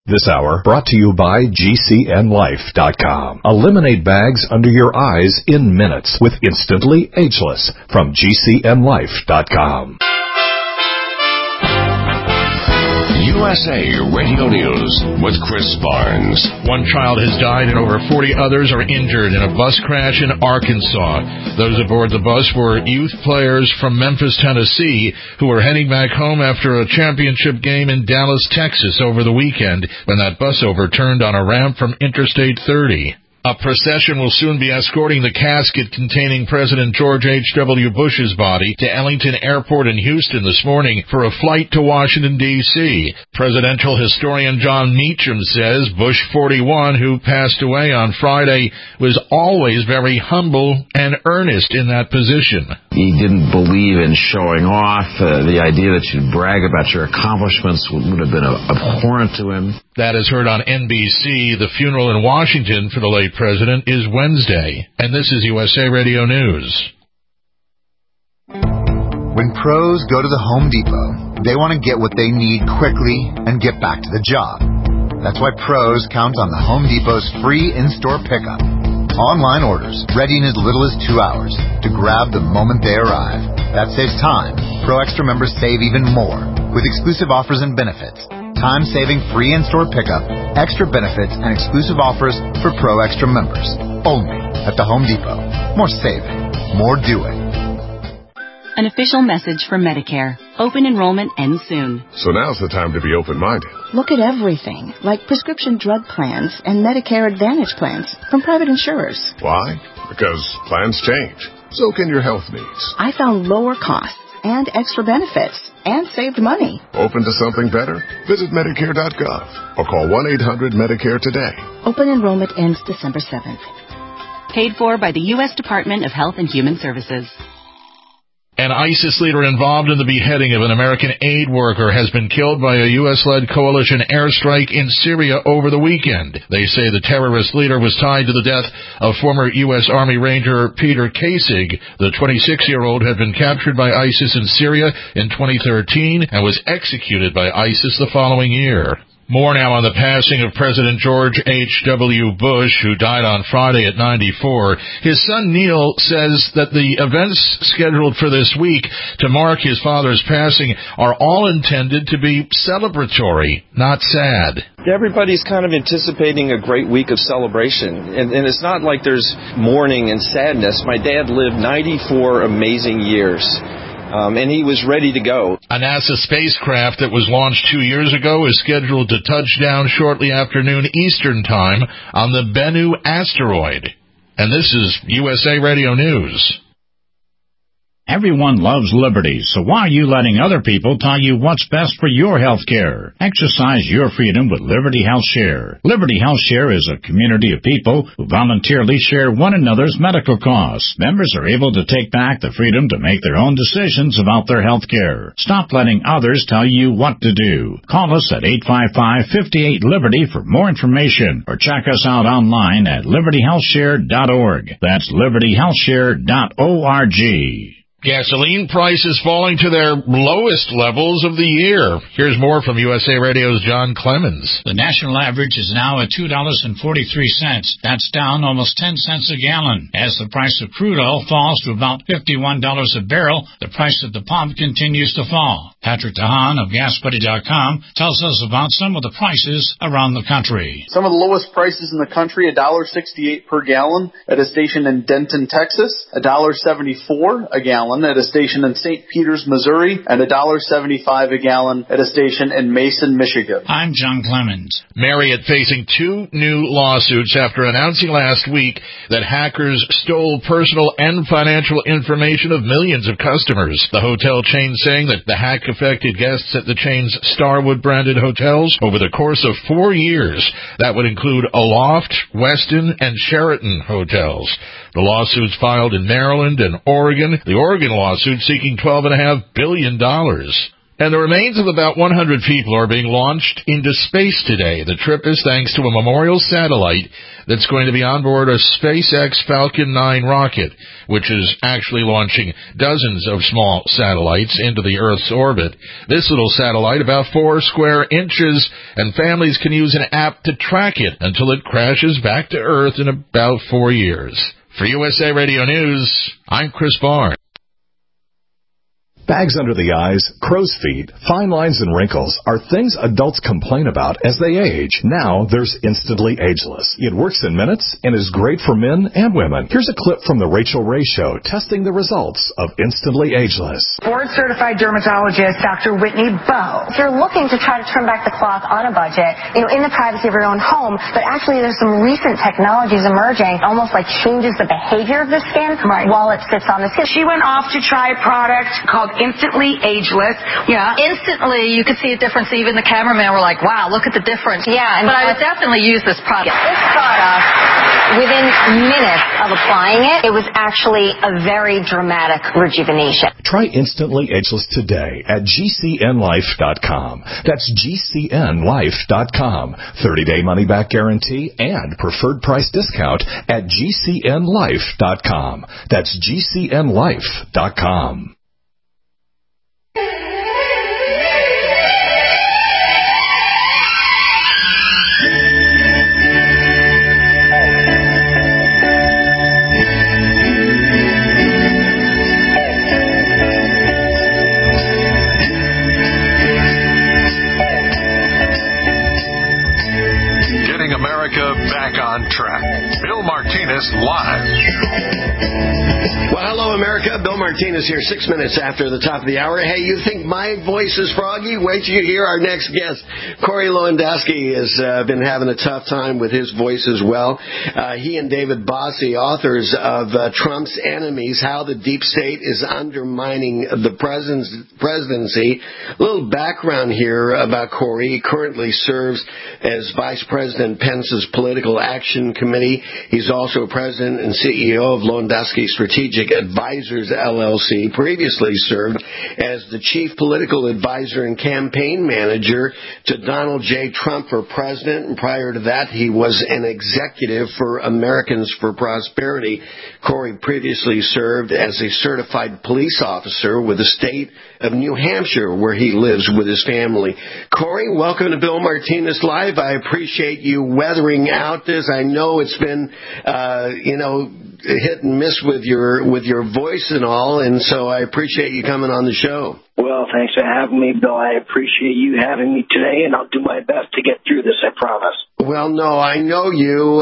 This hour brought to you by GCNLife.com. Eliminate bags under your eyes in minutes with Instantly Ageless from GCNLife.com. USA Radio News with Chris Barnes. One child has died and over 40 others are injured in a bus crash in Arkansas. Those aboard the bus were youth players from Memphis, Tennessee, who were heading back home after a championship game in Dallas, Texas over the weekend when that bus overturned on a ramp from Interstate 30. A procession will soon be escorting the casket containing President George H.W. Bush's body to Ellington Airport in Houston this morning for a flight to Washington, D.C. Presidential historian John Meacham says Bush 41, who passed away on Friday, was always very humble and earnest in that position. He didn't believe in showing off. The idea that you'd brag about your accomplishments would have been abhorrent to him. That is heard on NBC. The funeral in Washington for the late president is Wednesday. And this is USA Radio News. When pros go to the Home Depot, they want to get what they need quickly and get back to the job. That's why pros count on the Home Depot's free in-store pickup. Online orders, ready in as little as 2 hours to grab the moment they arrive. That saves time. Pro Extra members save even more with exclusive offers and benefits. Time-saving free in-store pickup, extra benefits, and exclusive offers for Pro Extra members. Only at the Home Depot. More saving, more doing. An official message from Medicare. Open enrollment ends soon. So now's the time to be open-minded. Look at everything, like prescription drug plans and Medicare Advantage plans from private insurers. Why? Because plans change. So can your health needs. I found lower costs and extra benefits and saved money. Open to something better? Visit Medicare.gov or call 1-800-MEDICARE today. Open enrollment ends December 7th. Paid for by the U.S. Department of Health and Human Services. An ISIS leader involved in the beheading of an American aid worker has been killed by a U.S.-led coalition airstrike in Syria over the weekend. They say the terrorist leader was tied to the death of former U.S. Army Ranger Peter Kasich. The 26-year-old had been captured by ISIS in Syria in 2013 and was executed by ISIS the following year. More now on the passing of President George H.W. Bush, who died on Friday at 94. His son Neil says that the events scheduled for this week to mark his father's passing are all intended to be celebratory, not sad. Everybody's kind of anticipating a great week of celebration, and it's not like there's mourning and sadness. My dad lived 94 amazing years. And he was ready to go. A NASA spacecraft that was launched 2 years ago is scheduled to touch down shortly after noon Eastern Time on the Bennu asteroid. And this is USA Radio News. Everyone loves liberty, so why are you letting other people tell you what's best for your health care? Exercise your freedom with Liberty Health Share. Liberty Health Share is a community of people who voluntarily share one another's medical costs. Members are able to take back the freedom to make their own decisions about their health care. Stop letting others tell you what to do. Call us at 855-58-LIBERTY for more information, or check us out online at libertyhealthshare.org. That's libertyhealthshare.org. Gasoline prices falling to their lowest levels of the year. Here's more from USA Radio's John Clemens. The national average is now at $2.43. That's down almost 10 cents a gallon. As the price of crude oil falls to about $51 a barrel, the price at the pump continues to fall. Patrick DeHaan of GasBuddy.com tells us about some of the prices around the country. Some of the lowest prices in the country, $1.68 per gallon at a station in Denton, Texas, $1.74 a gallon at a station in St. Peters, Missouri, and $1.75 a gallon at a station in Mason, Michigan. I'm John Clemens. Marriott facing 2 new lawsuits after announcing last week that hackers stole personal and financial information of millions of customers. The hotel chain saying that the hack affected guests at the chain's Starwood-branded hotels over the course of 4 years. That would include Aloft, Westin, and Sheraton hotels. The lawsuits filed in Maryland and Oregon. The Oregon lawsuit seeking $12.5 billion. And the remains of about 100 people are being launched into space today. The trip is thanks to a memorial satellite that's going to be on board a SpaceX Falcon 9 rocket, which is actually launching dozens of small satellites into the Earth's orbit. This little satellite, about 4 square inches, and families can use an app to track it until it crashes back to Earth in about 4 years. For USA Radio News, I'm Chris Barnes. Bags under the eyes, crow's feet, fine lines, and wrinkles are things adults complain about as they age. Now there's Instantly Ageless. It works in minutes and is great for men and women. Here's a clip from The Rachel Ray Show testing the results of Instantly Ageless. Board-certified dermatologist Dr. Whitney Bowe. If you're looking to try to trim back the cloth on a budget, in the privacy of your own home, but actually there's some recent technologies emerging, almost like changes the behavior of the skin while it sits on the skin. She went off to try a product called Instantly Ageless. Yeah, instantly you could see a difference. Even the cameraman were like, wow, look at the difference. Yeah. But I would definitely use this product. This product, within minutes of applying it, it was actually a very dramatic rejuvenation. Try Instantly Ageless today at GCNlife.com. That's GCNlife.com. 30-day money-back guarantee and preferred price discount at GCNlife.com. That's GCNlife.com. Back on track. Bill Martinez live. Well, hello, America. Bill Martinez here, 6 minutes after the top of the hour. Hey, you think my voice is froggy? Wait till you hear our next guest. Corey Lewandowski has been having a tough time with his voice as well. He and David Bossie, authors of Trump's Enemies, How the Deep State is Undermining the Presidency. A little background here about Corey. He currently serves as Vice President Pence's Political Action Committee. He's also President and CEO of Lewandowski Strategic Advisors, LLC. Previously served as the Chief Political Advisor and Campaign Manager to Donald J. Trump for President. And prior to that, he was an executive for Americans for Prosperity. Corey previously served as a certified police officer with the state of New Hampshire, where he lives with his family. Corey, welcome to Bill Martinez Live. I appreciate you weathering out this. I know it's been, hit and miss with your voice and all, and so I appreciate you coming on the show. Well, thanks for having me, Bill. I appreciate you having me today, and I'll do my best to get through this, I promise. Well, no, I know you.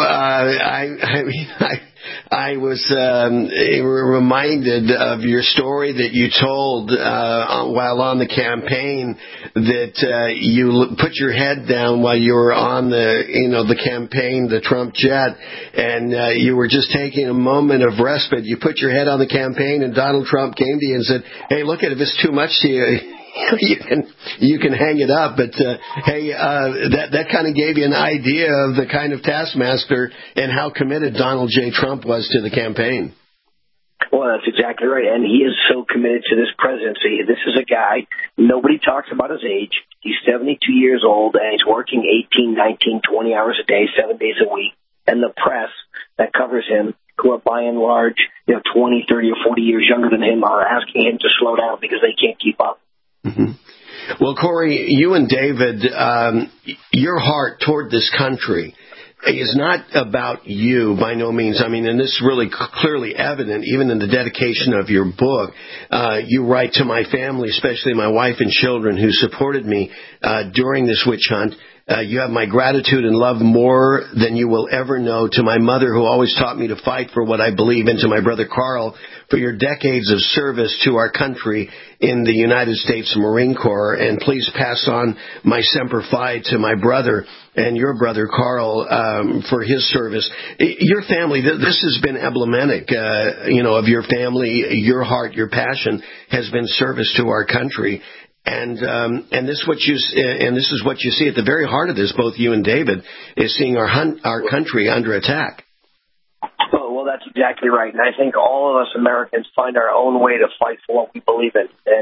I was reminded of your story that you told while on the campaign that you put your head down while you were on the campaign, the Trump jet, and you were just taking a moment of respite. You put your head on the campaign, and Donald Trump came to you and said, "Hey, look, if it's too much to you, you can hang it up." But that kind of gave you an idea of the kind of taskmaster and how committed Donald J. Trump was to the campaign. Well, that's exactly right. And he is so committed to this presidency. This is a guy, nobody talks about his age. He's 72 years old, and he's working 18, 19, 20 hours a day, 7 days a week. And the press that covers him, who are by and large 20, 30, or 40 years younger than him, are asking him to slow down because they can't keep up. Mm-hmm. Well, Corey, you and David, your heart toward this country is not about you by no means. I mean, and this is really clearly evident even in the dedication of your book. You write to my family, especially my wife and children who supported me during this witch hunt. You have my gratitude and love more than you will ever know, to my mother, who always taught me to fight for what I believe, and to my brother Carl for your decades of service to our country in the United States Marine Corps. And please pass on my Semper Fi to my brother and your brother Carl for his service. Your family, this has been emblematic, of your family. Your heart, your passion has been service to our country. And this is what you see at the very heart of this, both you and David, is seeing our country under attack. Oh, well, that's exactly right. And I think all of us Americans find our own way to fight for what we believe in. And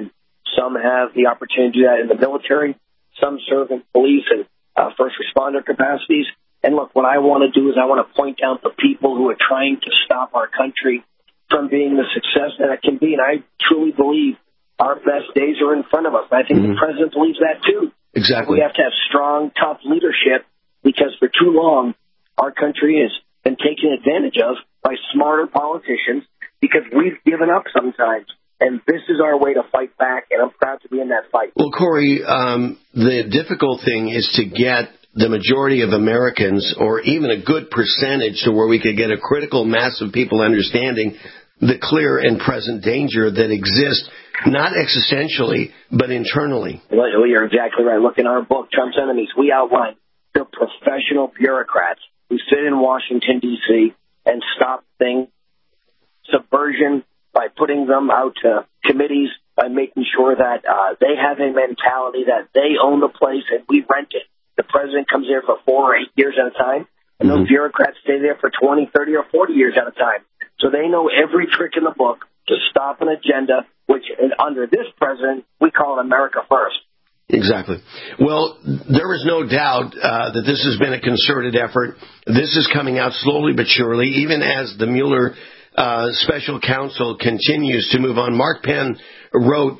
Some have the opportunity to do that in the military. Some serve in police and first responder capacities. And look, what I want to do is I want to point out the people who are trying to stop our country from being the success that it can be. And I truly believe our best days are in front of us. And I think the president believes that too. Exactly. We have to have strong, tough leadership because for too long, our country has been taken advantage of by smarter politicians because we've given up sometimes. And this is our way to fight back, and I'm proud to be in that fight. Well, Corey, the difficult thing is to get the majority of Americans, or even a good percentage, to where we could get a critical mass of people understanding the clear and present danger that exists, not existentially, but internally. Well, you're exactly right. Look, in our book, Trump's Enemies, we outline the professional bureaucrats who sit in Washington, D.C., and stop things, subversion, by putting them out to committees, by making sure that they have a mentality that they own the place and we rent it. The president comes here for 4 or 8 years at a time, and those bureaucrats stay there for 20, 30, or 40 years at a time. So they know every trick in the book to stop an agenda, which under this president, we call it America First. Exactly. Well, there is no doubt that this has been a concerted effort. This is coming out slowly but surely, even as the Mueller special counsel continues to move on. Mark Penn wrote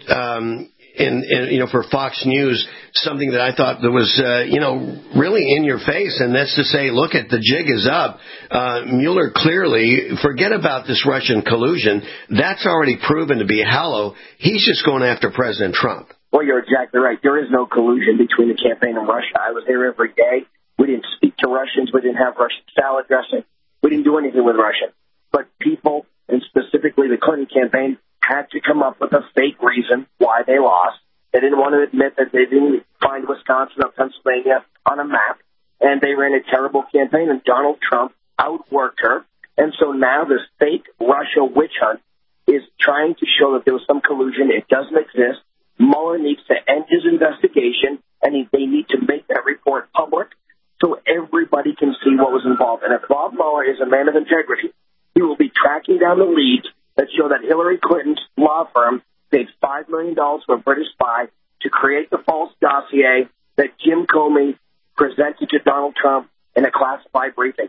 for Fox News something that I thought that was really in your face, and that's to say, look, the jig is up. Mueller clearly, forget about this Russian collusion. That's already proven to be hollow. He's just going after President Trump. Well, you're exactly right. There is no collusion between the campaign and Russia. I was there every day. We didn't speak to Russians. We didn't have Russian salad dressing. We didn't do anything with Russia. But people, and specifically the Clinton campaign, had to come up with a fake reason why they lost. They didn't want to admit that they didn't find Wisconsin or Pennsylvania on a map, and they ran a terrible campaign, and Donald Trump outworked her. And so now this fake Russia witch hunt is trying to show that there was some collusion. It doesn't exist. Mueller needs to end his investigation, and they need to make that report public so everybody can see what was involved. And if Bob Mueller is a man of integrity, he will be tracking down the leads that show that Hillary Clinton's law firm paid $5 million to a British spy to create the false dossier that Jim Comey presented to Donald Trump in a classified briefing.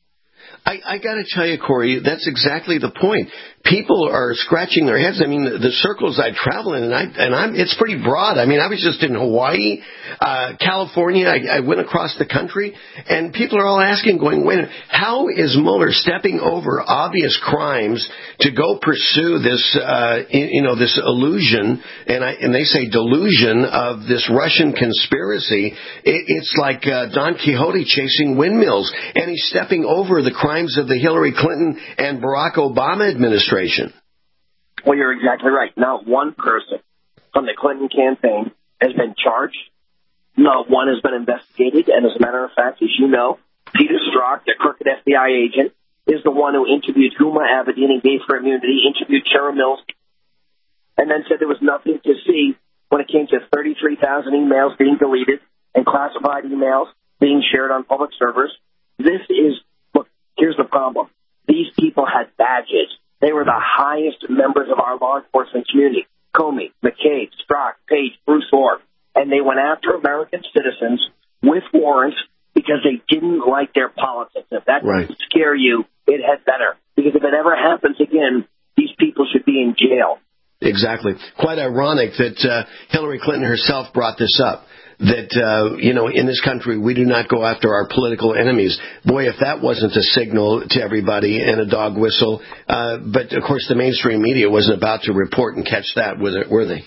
I got to tell you, Corey, that's exactly the point. People are scratching their heads. I mean, the circles I travel in, and it's pretty broad. I mean, I was just in Hawaii, California. I went across the country, and people are all asking, going, wait a minute, how is Mueller stepping over obvious crimes to go pursue this, this illusion, and they say delusion of this Russian conspiracy? It's like Don Quixote chasing windmills, and he's stepping over the crimes of the Hillary Clinton and Barack Obama administration. Well, you're exactly right. Not one person from the Clinton campaign has been charged. Not one has been investigated. And as a matter of fact, as you know, Peter Strzok, the crooked FBI agent, is the one who interviewed Huma Abedin and gave her immunity, interviewed Cheryl Mills, and then said there was nothing to see when it came to 33,000 emails being deleted and classified emails being shared on public servers. Here's the problem. These people had badges. They were the highest members of our law enforcement community. Comey, McCabe, Strzok, Page, Bruce Orr. And they went after American citizens with warrants because they didn't like their politics. If that doesn't scare you, it had better. Because if it ever happens again, these people should be in jail. Exactly. Quite ironic that Hillary Clinton herself brought this up. That, in this country, we do not go after our political enemies. Boy, if that wasn't a signal to everybody and a dog whistle. But, of course, the mainstream media wasn't about to report and catch that, were they?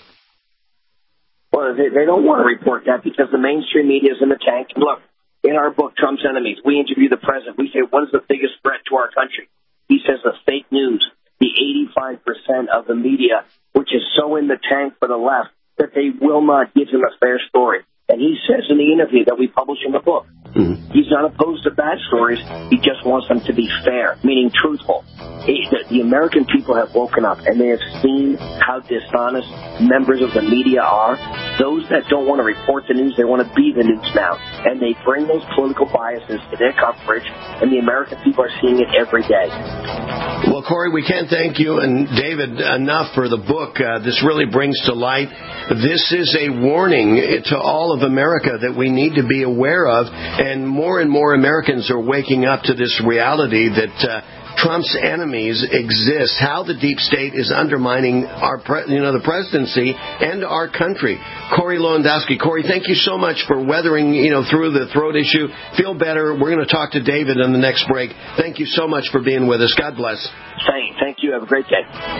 Well, they don't want to report that because the mainstream media is in the tank. Look, in our book, Trump's Enemies, we interview the president. We say, what is the biggest threat to our country? He says the fake news, the 85% of the media, which is so in the tank for the left that they will not give him a fair story. And he says in the interview that we publish in the book, he's not opposed to bad stories. He just wants them to be fair, meaning truthful. The American people have woken up, and they have seen how dishonest members of the media are. Those that don't want to report the news, they want to be the news now. And they bring those political biases to their coverage, and the American people are seeing it every day. Well, Corey, we can't thank you and David enough for the book. This really brings to light. This is a warning to all of America that we need to be aware of, and more Americans are waking up to this reality that Trump's enemies exist, how the deep state is undermining our, the presidency and our country. Corey Lewandowski. Corey, thank you so much for weathering, through the throat issue. Feel better. We're going to talk to David on the next break. Thank you so much for being with us. God bless. Thank you. Have a great day.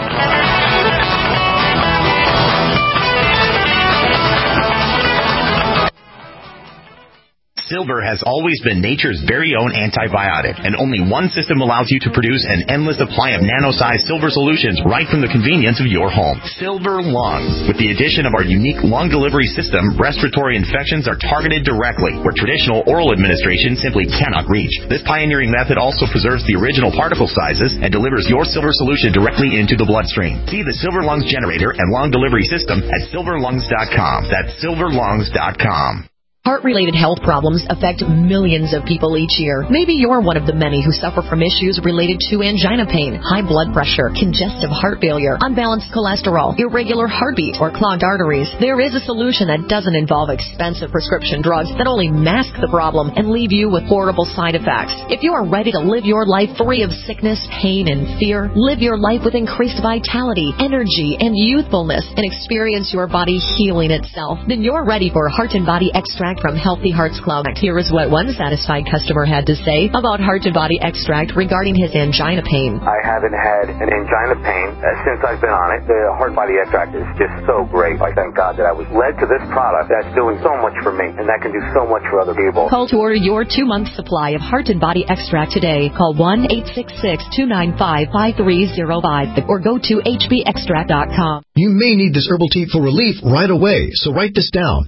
Silver has always been nature's very own antibiotic, and only one system allows you to produce an endless supply of nano-sized silver solutions right from the convenience of your home. Silver Lungs. With the addition of our unique lung delivery system, respiratory infections are targeted directly, where traditional oral administration simply cannot reach. This pioneering method also preserves the original particle sizes and delivers your silver solution directly into the bloodstream. See the Silver Lungs generator and lung delivery system at silverlungs.com. That's silverlungs.com. Heart-related health problems affect millions of people each year. Maybe you're one of the many who suffer from issues related to angina pain, high blood pressure, congestive heart failure, unbalanced cholesterol, irregular heartbeat, or clogged arteries. There is a solution that doesn't involve expensive prescription drugs that only mask the problem and leave you with horrible side effects. If you are ready to live your life free of sickness, pain, and fear, live your life with increased vitality, energy, and youthfulness, and experience your body healing itself, then you're ready for Heart and Body Extract from Healthy Hearts Club. Here is what one satisfied customer had to say about Heart and Body Extract regarding his angina pain. I haven't had an angina pain since I've been on it. The Heart and Body Extract is just so great. I thank God that I was led to this product that's doing so much for me, and that can do so much for other people. Call to order your 2-month supply of Heart and Body Extract today. Call 1-866-295-5305 or go to hbextract.com. You may need this herbal tea for relief right away, so write this down.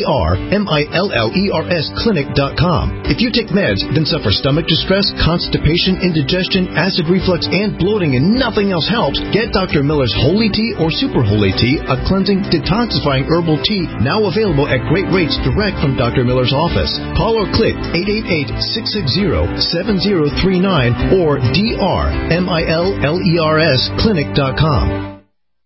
DRMILLERSclinic.com. If you take meds, then suffer stomach distress, constipation, indigestion, acid reflux, and bloating, and nothing else helps, get Dr. Miller's Holy Tea or Super Holy Tea, a cleansing, detoxifying herbal tea now available at great rates direct from Dr. Miller's office. Call or click 888-660-7039 or DRMILLERSclinic.com.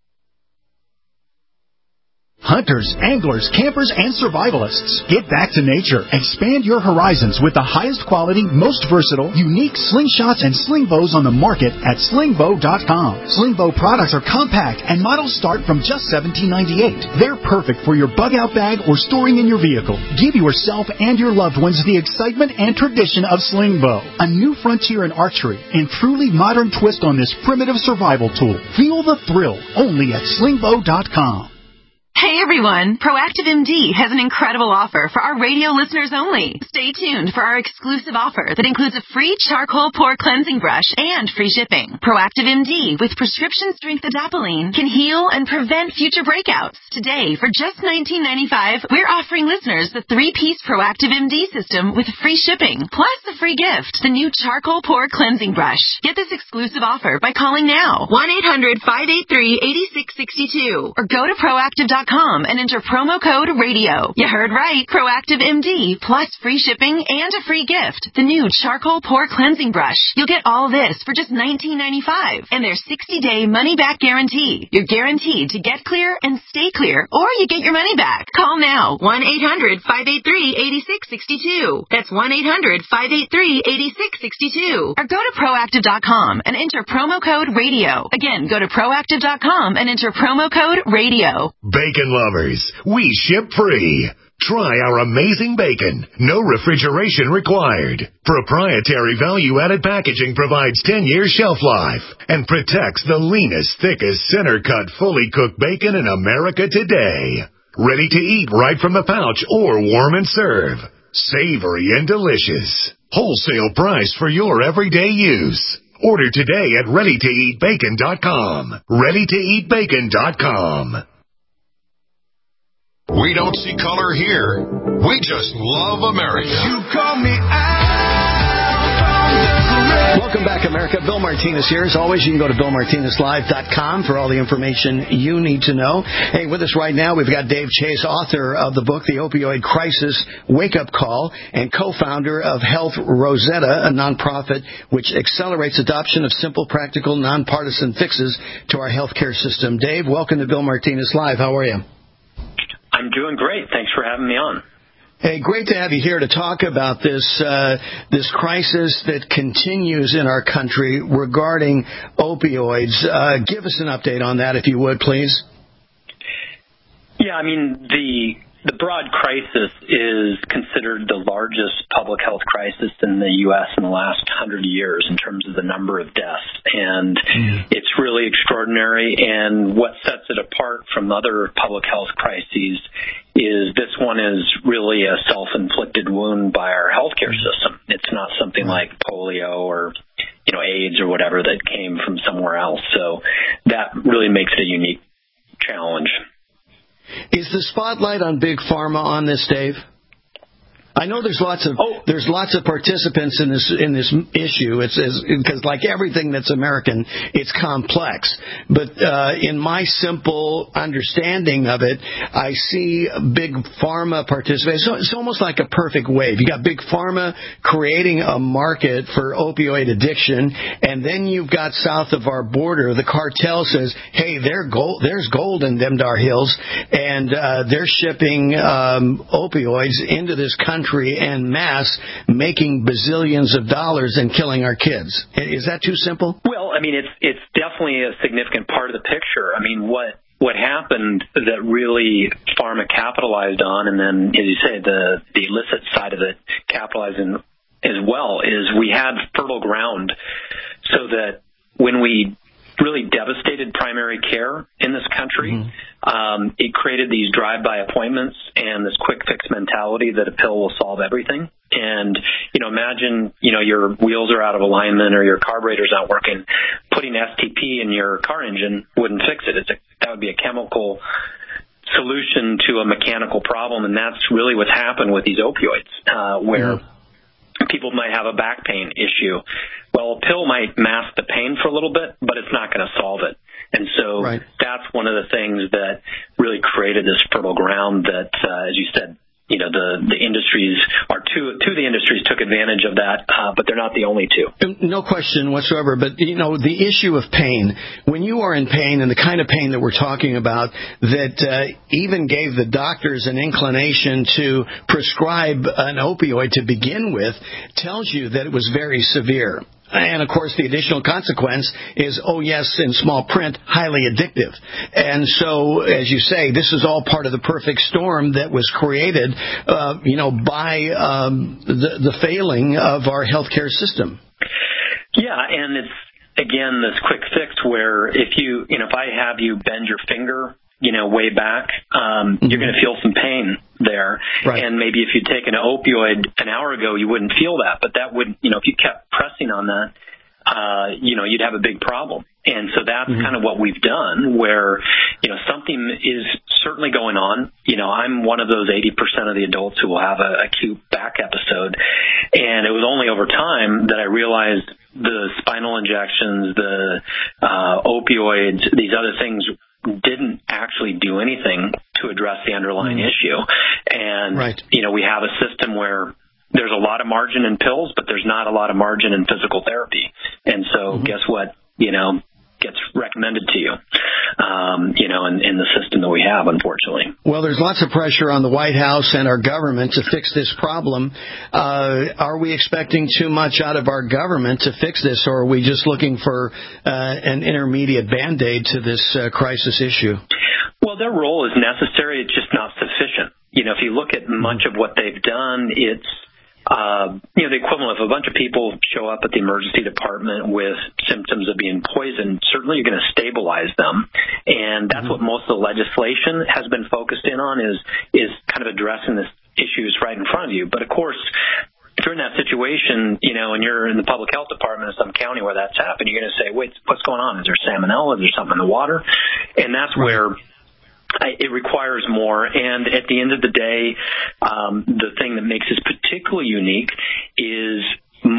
Hunters, anglers, campers, and survivalists. Get back to nature. Expand your horizons with the highest quality, most versatile, unique slingshots and sling bows on the market at slingbow.com. Slingbow products are compact and models start from just $17.98. They're perfect for your bug out bag or storing in your vehicle. Give yourself and your loved ones the excitement and tradition of Slingbow, a new frontier in archery and truly modern twist on this primitive survival tool. Feel the thrill only at slingbow.com. Hey everyone, Proactive MD has an incredible offer for our radio listeners only. Stay tuned for our exclusive offer that includes a free charcoal pore cleansing brush and free shipping. Proactive MD with prescription strength adapalene can heal and prevent future breakouts. Today, for just $19.95, we're offering listeners the 3-piece Proactive MD system with free shipping, plus the free gift, the new charcoal pore cleansing brush. Get this exclusive offer by calling now, 1-800-583-8662, or go to proactive.com and enter promo code RADIO. You heard right. Proactive MD plus free shipping and a free gift. The new charcoal pore cleansing brush. You'll get all this for just $19.95 and their 60-day money-back guarantee. You're guaranteed to get clear and stay clear, or you get your money back. Call now. 1-800-583-8662. That's 1-800-583-8662. Or go to proactive.com and enter promo code RADIO. Again, go to proactive.com and enter promo code RADIO. Bacon lovers, we ship free. Try our amazing bacon. No refrigeration required. Proprietary value-added packaging provides 10 years shelf life and protects the leanest, thickest, center-cut, fully cooked bacon in America today. Ready to eat right from the pouch or warm and serve. Savory and delicious. Wholesale price for your everyday use. Order today at ReadyToEatBacon.com. ReadyToEatBacon.com. We don't see color here. We just love America. You call me out. Welcome back, America. Bill Martinez here. As always, you can go to BillMartinezLive.com for all the information you need to know. Hey, with us right now, we've got Dave Chase, author of the book, The Opioid Crisis Wake-Up Call, and co-founder of Health Rosetta, a nonprofit which accelerates adoption of simple, practical, nonpartisan fixes to our healthcare system. Dave, welcome to Bill Martinez Live. How are you? I'm doing great. Thanks for having me on. Hey, great to have you here to talk about this crisis that continues in our country regarding opioids. Give us an update on that, if you would, please. Yeah, I mean, the broad crisis is considered the largest public health crisis in the U.S. in the last 100 years in terms of the number of deaths. And it's really extraordinary. And what sets it apart from other public health crises is this one is really a self-inflicted wound by our healthcare system. It's not something like polio or, AIDS or whatever that came from somewhere else. So that really makes it a unique challenge. Is the spotlight on Big Pharma on this, Dave? I know there's lots of participants in this issue. It's because like everything that's American, it's complex. But in my simple understanding of it, I see Big Pharma participate. So it's almost like a perfect wave. You got Big Pharma creating a market for opioid addiction, and then you've got south of our border, the cartel says, "Hey, there's gold in them dar hills," and they're shipping opioids into this country en masse, making bazillions of dollars and killing our kids. Is that too simple? Well, I mean, it's definitely a significant part of the picture. I mean, what happened that really pharma capitalized on, and then, as you say, the illicit side of it capitalizing as well, is we had fertile ground so that when we really devastated primary care in this country, it created these drive-by appointments and this quick-fix mentality that a pill will solve everything. And, imagine, your wheels are out of alignment or your carburetor's not working. Putting STP in your car engine wouldn't fix it. That would be a chemical solution to a mechanical problem, and that's really what's happened with these opioids, where people might have a back pain issue. Well, a pill might mask the pain for a little bit, but it's not going to solve it. And so that's one of the things that really created this fertile ground that, as you said, the industries are two of the industries took advantage of that, but they're not the only two. No question whatsoever. But, the issue of pain, when you are in pain and the kind of pain that we're talking about that even gave the doctors an inclination to prescribe an opioid to begin with, tells you that it was very severe. And, of course, the additional consequence is, in small print, highly addictive. And so, as you say, this is all part of the perfect storm that was created, by the failing of our healthcare system. Yeah, and it's, again, this quick fix where if I have you bend your finger, way back, you're going to feel some pain there. Right. And maybe if you'd taken an opioid an hour ago, you wouldn't feel that. But that would, if you kept pressing on that, you'd have a big problem. And so that's kind of what we've done where, something is certainly going on. I'm one of those 80% of the adults who will have an acute back episode. And it was only over time that I realized the spinal injections, the opioids, these other things didn't actually do anything to address the underlying issue. And, we have a system where there's a lot of margin in pills, but there's not a lot of margin in physical therapy. And so guess what, gets recommended to you, in the system that we have, unfortunately. Well, there's lots of pressure on the White House and our government to fix this problem. Are we expecting too much out of our government to fix this, or are we just looking for an intermediate Band-Aid to this crisis issue? Well, their role is necessary. It's just not sufficient. If you look at much of what they've done, it's the equivalent of a bunch of people show up at the emergency department with symptoms of being poisoned. Certainly you're going to stabilize them. And that's what most of the legislation has been focused in on is kind of addressing this issues right in front of you. But of course, if you're in that situation, and you're in the public health department of some county where that's happened, you're going to say, wait, what's going on? Is there salmonella? Is there something in the water? And that's where it requires more. And at the end of the day, the thing that makes this particularly unique is most of the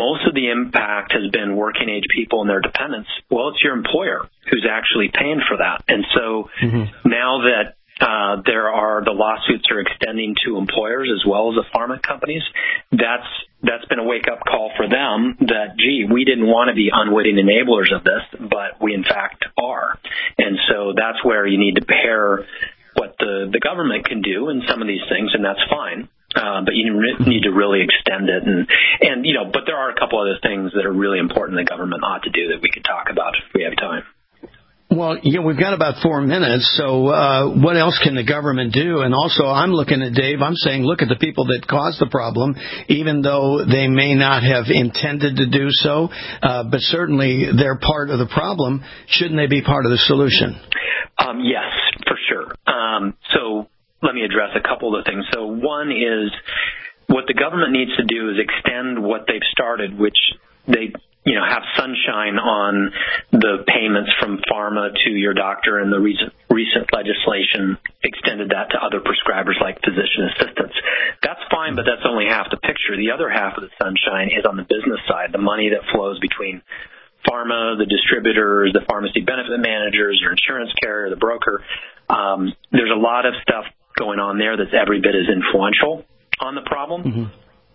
impact has been working age people and their dependents. Well, it's your employer who's actually paying for that. And so now that the lawsuits are extending to employers as well as the pharma companies, that's been a wake-up call for them that, gee, we didn't want to be unwitting enablers of this, but we in fact are. And so that's where you need to pair what the government can do in some of these things, and that's fine. But you need to really extend it, and but there are a couple other things that are really important the government ought to do that we could talk about if we have time. Well, we've got about 4 minutes, so what else can the government do? And also, I'm looking at Dave, I'm saying look at the people that caused the problem, even though they may not have intended to do so, but certainly they're part of the problem. Shouldn't they be part of the solution? Yes, for sure. So let me address a couple of things. So one is what the government needs to do is extend what they've started, which they have sunshine on the payments from pharma to your doctor, and the recent legislation extended that to other prescribers like physician assistants. That's fine, but that's only half the picture. The other half of the sunshine is on the business side, the money that flows between pharma, the distributors, the pharmacy benefit managers, your insurance carrier, the broker. There's a lot of stuff going on there that's every bit as influential on the problem.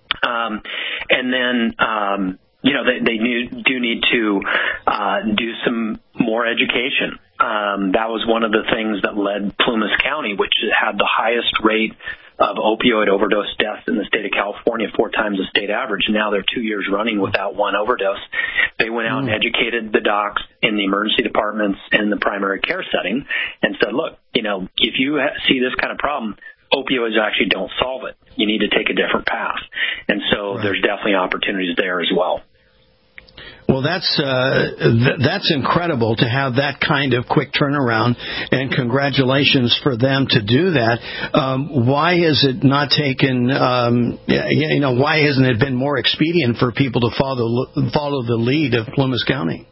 And then they do need to do some more education. That was one of the things that led Plumas County, which had the highest rate of opioid overdose deaths in the state of California, 4 times the state average. Now they're 2 years running without one overdose. They went out and educated the docs in the emergency departments and the primary care setting and said, look, if you see this kind of problem, opioids actually don't solve it. You need to take a different path. And so there's definitely opportunities there as well. Well, that's incredible to have that kind of quick turnaround, and congratulations for them to do that. Why has it not taken? Why hasn't it been more expedient for people to follow the lead of Plumas County?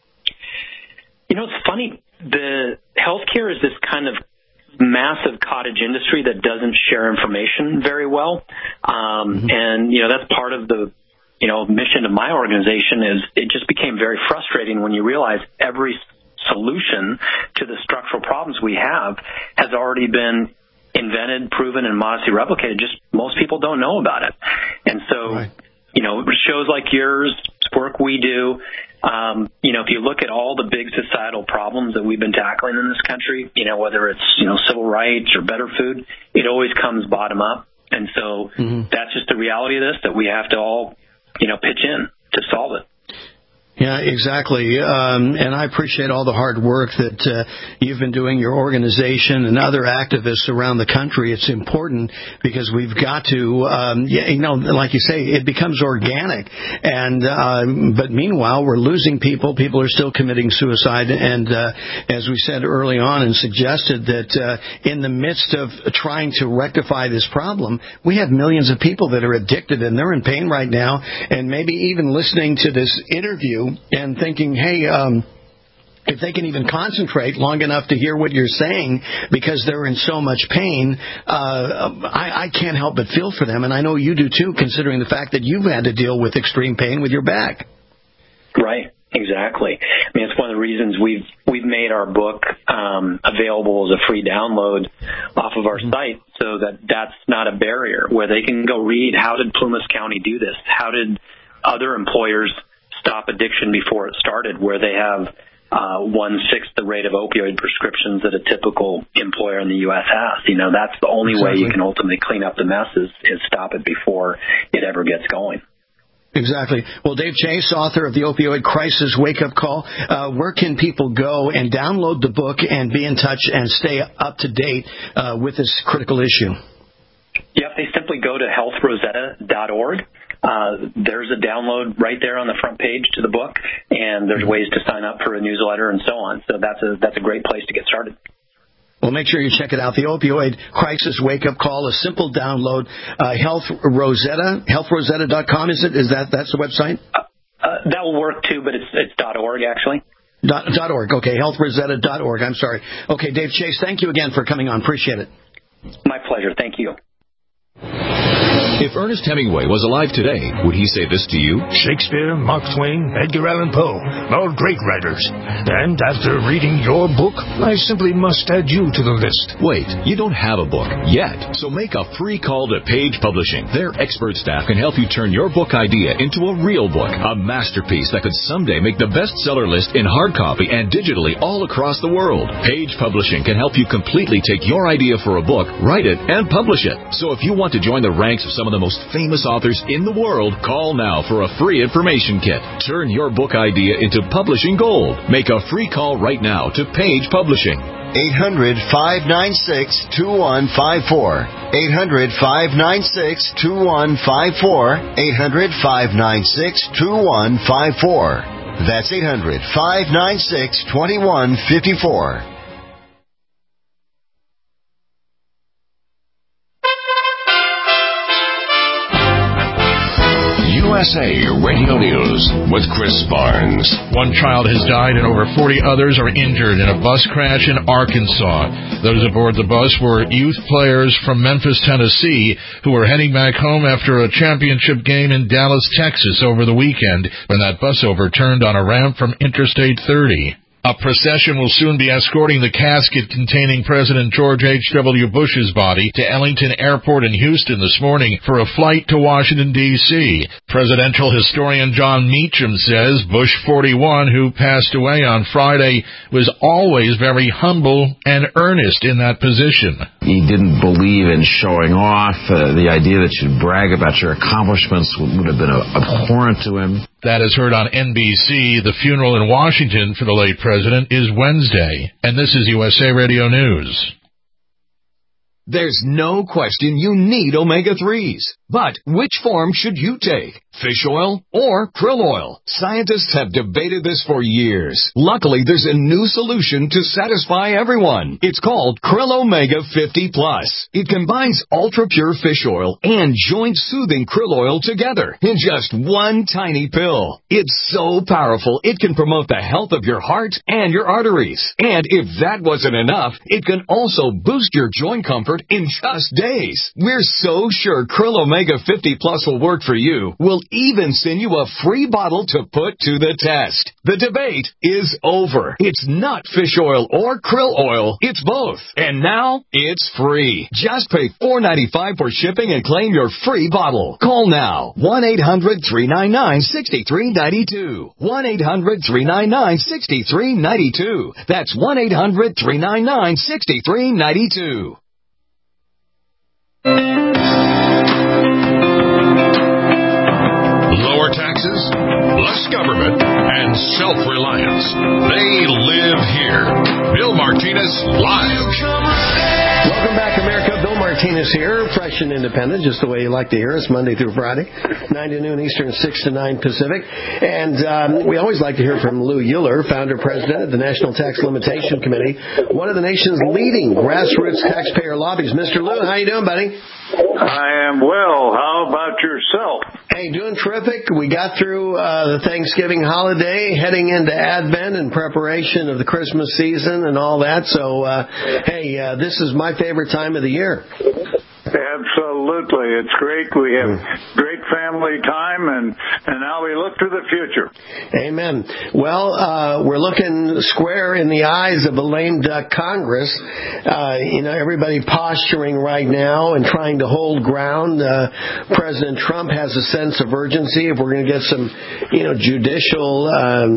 It's funny. The healthcare is this kind of massive cottage industry that doesn't share information very well, and that's part of the mission of my organization. Is it just became very frustrating when you realize every solution to the structural problems we have has already been invented, proven, and modestly replicated. Just most people don't know about it. And so, shows like yours, work we do, if you look at all the big societal problems that we've been tackling in this country, whether it's, civil rights or better food, it always comes bottom up. And so that's just the reality of this, that we have to all pitch in to solve it. Yeah, exactly. And I appreciate all the hard work that you've been doing, your organization and other activists around the country. It's important because we've got to, like you say, it becomes organic. And but meanwhile, we're losing people. People are still committing suicide. And as we said early on and suggested that in the midst of trying to rectify this problem, we have millions of people that are addicted and they're in pain right now. And maybe even listening to this interview and thinking, hey, if they can even concentrate long enough to hear what you're saying because they're in so much pain, I can't help but feel for them. And I know you do too, considering the fact that you've had to deal with extreme pain with your back. Right. Exactly. I mean, it's one of the reasons we've made our book available as a free download off of our site, so that's not a barrier, where they can go read, how did Plumas County do this? How did other employers stop addiction before it started, where they have 1/6 the rate of opioid prescriptions that a typical employer in the U.S. has. That's the only way you can ultimately clean up the mess is stop it before it ever gets going. Exactly. Well, Dave Chase, author of the Opioid Crisis Wake-Up Call, where can people go and download the book and be in touch and stay up to date with this critical issue? Yep, they simply go to healthrosetta.org. There's a download right there on the front page to the book, and there's ways to sign up for a newsletter and so on. So that's a great place to get started. Well, make sure you check it out. The Opioid Crisis Wake-Up Call, a simple download. Health Rosetta, healthrosetta.com, is it? That's the website? That will work too, but it's .org actually. .org. Okay, healthrosetta.org. I'm sorry. Okay, Dave Chase, thank you again for coming on. Appreciate it. My pleasure. Thank you. If Ernest Hemingway was alive today, would he say this to you? Shakespeare, Mark Twain, Edgar Allan Poe, all great writers. And after reading your book, I simply must add you to the list. Wait, you don't have a book yet, so make a free call to Page Publishing. Their expert staff can help you turn your book idea into a real book, a masterpiece that could someday make the bestseller list in hard copy and digitally all across the world. Page Publishing can help you completely take your idea for a book, write it, and publish it. So if you want to join the ranks of some of the most famous authors in the world, call now for a free information kit. Turn your book idea into publishing gold. Make a free call right now to Page Publishing. 800-596-2154. 800-596-2154. 800-596-2154. That's 800-596-2154. USA Radio News with Chris Barnes. One child has died and over 40 others are injured in a bus crash in Arkansas. Those aboard the bus were youth players from Memphis, Tennessee, who were heading back home after a championship game in Dallas, Texas over the weekend when that bus overturned on a ramp from Interstate 30. A procession will soon be escorting the casket containing President George H.W. Bush's body to Ellington Airport in Houston this morning for a flight to Washington, D.C. Presidential historian John Meacham says Bush 41, who passed away on Friday, was always very humble and earnest in that position. He didn't believe in showing off. The idea that you'd brag about your accomplishments would have been abhorrent to him. That is heard on NBC. The funeral in Washington for the late president is Wednesday. And this is USA Radio News. There's no question you need omega-3s. But which form should you take? Fish oil or krill oil? Scientists have debated this for years. Luckily, there's a new solution to satisfy everyone. It's called Krill Omega 50 Plus. It combines ultra-pure fish oil and joint-soothing krill oil together in just one tiny pill. It's so powerful, it can promote the health of your heart and your arteries. And if that wasn't enough, it can also boost your joint comfort in just days. We're so sure Krill Omega 50 Plus will work for you. We'll even send you a free bottle to put to the test. The debate is over. It's not fish oil or krill oil. It's both. And now it's free. Just pay $4.95 for shipping and claim your free bottle. Call now. 1-800-399-6392. 1-800-399-6392. That's 1-800-399-6392. Lower taxes, less government, and self-reliance. They live here. Bill Martinez, live. Welcome back, America. Bill Martinez here, fresh and independent, just the way you like to hear us, Monday through Friday, 9 to noon Eastern, 6 to 9 Pacific. And we always like to hear from Lou Euler, founder, president of the National Tax Limitation Committee, one of the nation's leading grassroots taxpayer lobbies. Mr. Lou, how you doing, buddy? I am well. How about yourself? Hey, doing terrific. We got through the Thanksgiving holiday, heading into Advent in preparation of the Christmas season and all that. So, this is my favorite time of the year. Absolutely. It's great. We have great family time, and now we look to the future. Amen. Well, we're looking square in the eyes of a lame duck Congress. Everybody posturing right now and trying to hold ground. President Trump has a sense of urgency. If we're going to get some, judicial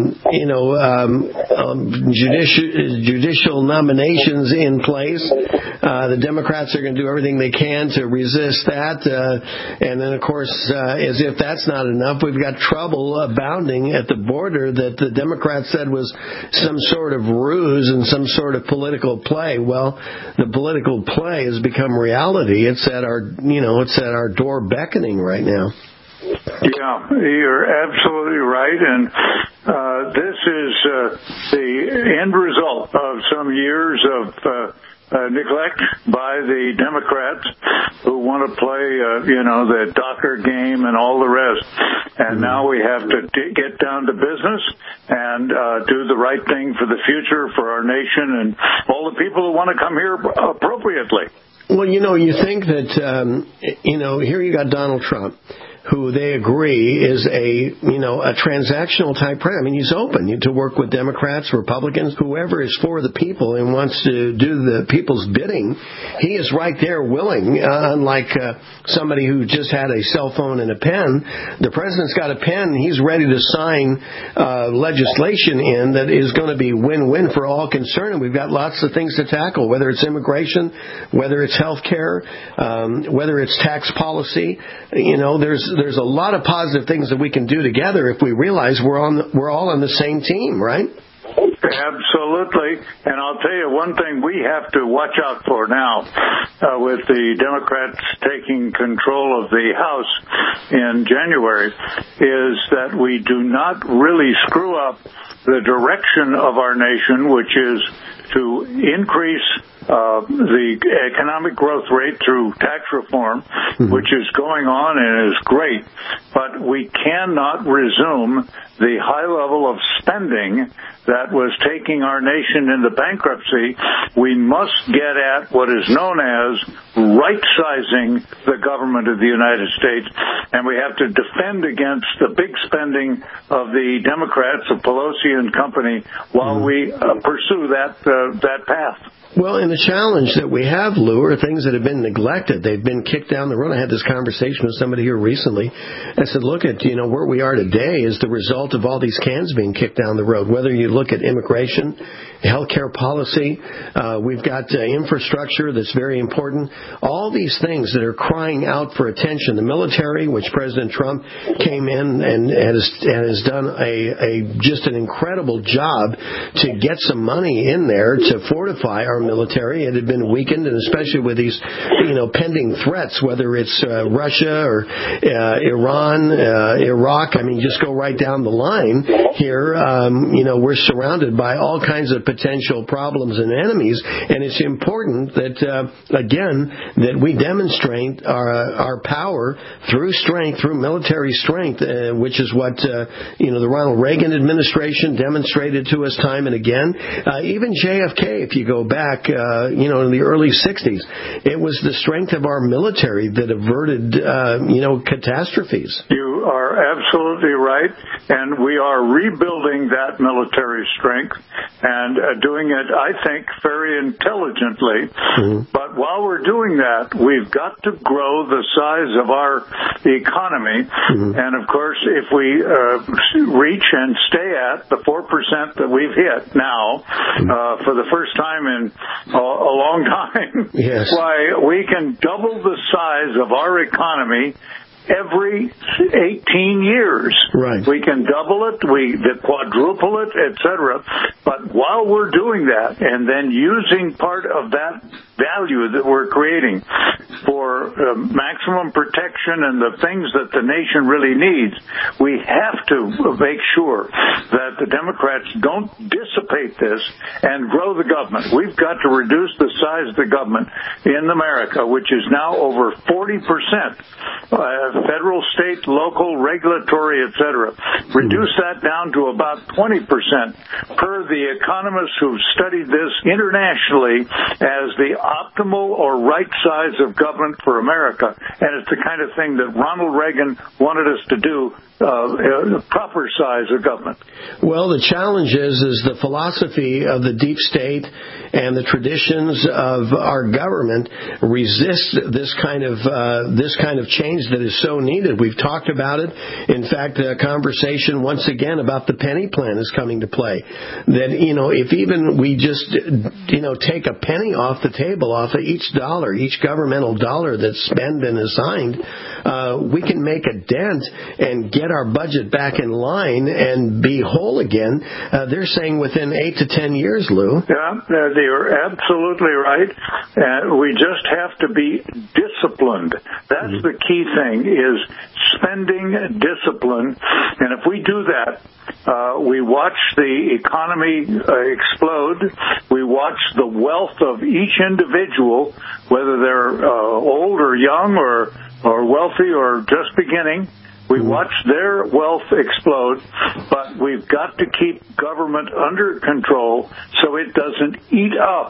nominations in place, the Democrats are going to do everything they can to resist that. And then, of course, as if that's not enough, we've got trouble abounding at the border that the Democrats said was some sort of ruse and some sort of political play. Well, the political play has become reality. It's at our door beckoning right now. Yeah, you're absolutely right, and this is the end result of some years of neglect by the Democrats who want to play, the Docker game and all the rest. And now we have to get down to business and do the right thing for the future, for our nation, and all the people who want to come here appropriately. Well, you think that, here you got Donald Trump, who they agree is a transactional type president. I mean, he's open to work with Democrats, Republicans, whoever is for the people and wants to do the people's bidding. He is right there willing, unlike somebody who just had a cell phone and a pen. The president's got a pen. He's ready to sign legislation in that is going to be win-win for all concerned. And we've got lots of things to tackle, whether it's immigration, whether it's health care, whether it's tax policy. There's a lot of positive things that we can do together if we realize we're all on the same team, right? Absolutely. And I'll tell you one thing we have to watch out for now with the Democrats taking control of the House in January is that we do not really screw up the direction of our nation, which is to increase the economic growth rate through tax reform, which is going on and is great. But we cannot resume the high level of spending that was taking our nation into bankruptcy. We must get at what is known as right-sizing the government of the United States, and we have to defend against the big spending of the Democrats, of Pelosi and company, while we pursue that path. Well, and the challenge that we have, Lou, are things that have been neglected. They've been kicked down the road. I had this conversation with somebody here recently. I said, look at, where we are today is the result of all these cans being kicked down the road. Whether you look at immigration, healthcare policy, we've got infrastructure that's very important. All these things that are crying out for attention. The military, which President Trump came in and has done just an incredible job to get some money in there to fortify our military. It had been weakened, and especially with these, pending threats, whether it's Russia or Iran, Iraq. I mean, just go right down the line here. We're surrounded by all kinds of potential problems and enemies, and it's important that, that we demonstrate our power through strength, through military strength, which is what, the Ronald Reagan administration demonstrated to us time and again. Even JFK, if you go back, in the early 60s, it was the strength of our military that averted, catastrophes. You are absolutely right, and we are rebuilding that military strength and doing it, I think, very intelligently. But while we're doing that, we've got to grow the size of our economy. And, of course, if we reach and stay at the 4% that we've hit now for the first time in a long time, why we can double the size of our economy every 18 years. Right. We can double it, we quadruple it, etc. But while we're doing that and then using part of that value that we're creating for maximum protection and the things that the nation really needs, we have to make sure that the Democrats don't dissipate this and grow the government. We've got to reduce the size of the government in America, which is now over 40%. Federal, state, local, regulatory, etc. Reduce that down to about 20% per the economists who've studied this internationally as the optimal or right size of government for America. And it's the kind of thing that Ronald Reagan wanted us to do, the proper size of government. Well, the challenge is the philosophy of the deep state and the traditions of our government resist this kind of change that is so needed. We've talked about it. In fact, a conversation once again about the penny plan is coming to play. That, if even we just, take a penny off the table, off of each dollar, each governmental dollar that's spent and assigned, we can make a dent and get our budget back in line and be whole again. They're saying within 8 to 10 years, Lou. Yeah, you're absolutely right. We just have to be disciplined. That's the key thing, is spending discipline. And if we do that, we watch the economy explode. We watch the wealth of each individual, whether they're old or young or wealthy or just beginning. We watch their wealth explode, but we've got to keep government under control so it doesn't eat up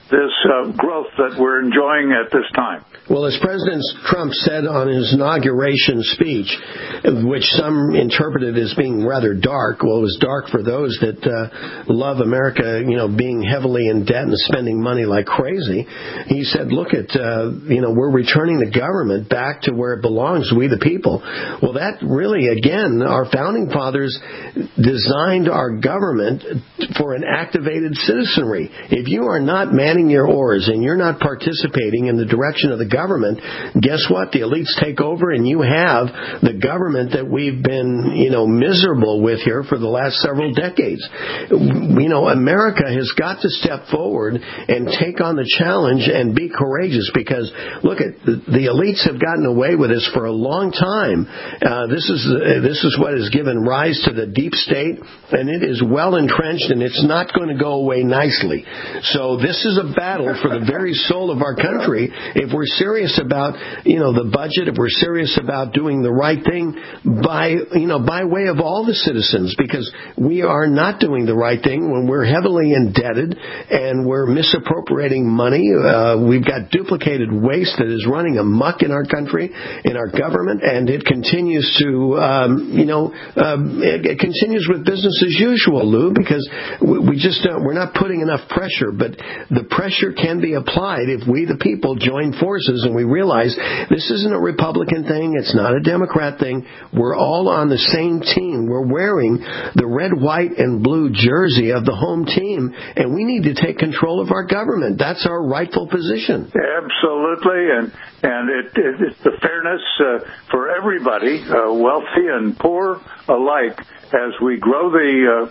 this growth that we're enjoying at this time. Well, as President Trump said on his inauguration speech, which some interpreted as being rather dark, well, it was dark for those that love America, being heavily in debt and spending money like crazy. He said, look at, we're returning the government back to where it belongs, we the people. Well, that really, again, our founding fathers designed our government for an activated citizenry. If you are not manning your oars and you're not participating in the direction of the government, guess what? The elites take over and you have the government that we've been, miserable with here for the last several decades. America has got to step forward and take on the challenge and be courageous because, look, the elites have gotten away with this for a long time. This is what has given rise to the deep state, and it is well entrenched, and it's not going to go away nicely. So this is a battle for the very soul of our country. If we're serious about, the budget, if we're serious about doing the right thing by way of all the citizens, because we are not doing the right thing when we're heavily indebted and we're misappropriating money. We've got duplicated waste that is running amok in our country, in our government, and it continues to, it continues with business as usual, Lou, because we're not putting enough pressure, but the pressure can be applied if we, the people, join forces and we realize this isn't a Republican thing, it's not a Democrat thing, we're all on the same team. We're wearing the red, white, and blue jersey of the home team, and we need to take control of our government. That's our rightful position. Absolutely, and it's the fairness for everybody, wealthy and poor alike, as we grow the